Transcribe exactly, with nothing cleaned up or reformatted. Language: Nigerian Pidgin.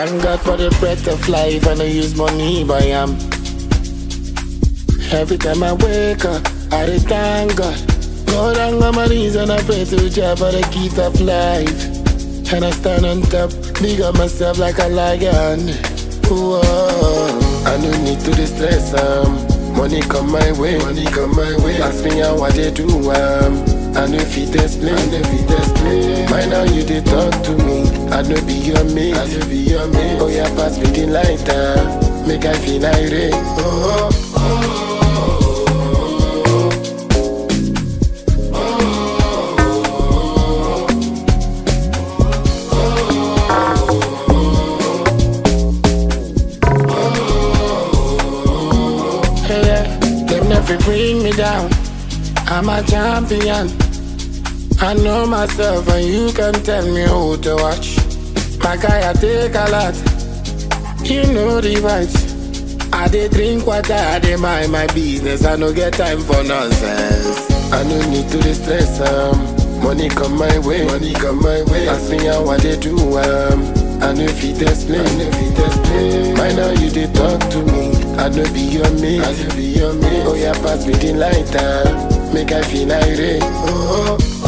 Thank God for the breath of life, and I use money by am. Every time I wake up, I dey thank God. God and on my knees and I pray to Jah for the gift of life. And I stand on top, big up myself like a lion. Whoa, I no need to distress um. Money come my way, money come my way. Ask me how I dey do um. I know if it explain, I know if it explain. Mind how you dey talk to me. I know be your mate, I know be your mate. Oh yeah, pass me the lighter, make I feel irate. Oh, oh, oh. If you bring me down, I'm a champion. I know myself and you can tell me who to watch. My guy, I take a lot, you know the vibes. I dey drink water, I dey mind my business. I no get time for nonsense. I no need to distress um. Money come my way, money come my way. Ask me how I dey do um. I know if it explain, I know if it explain. Mind how you dey talk to me. I know be your mate, I know be your mate. Oh yeah, pass me the lighter, make I feel irate. Oh, oh.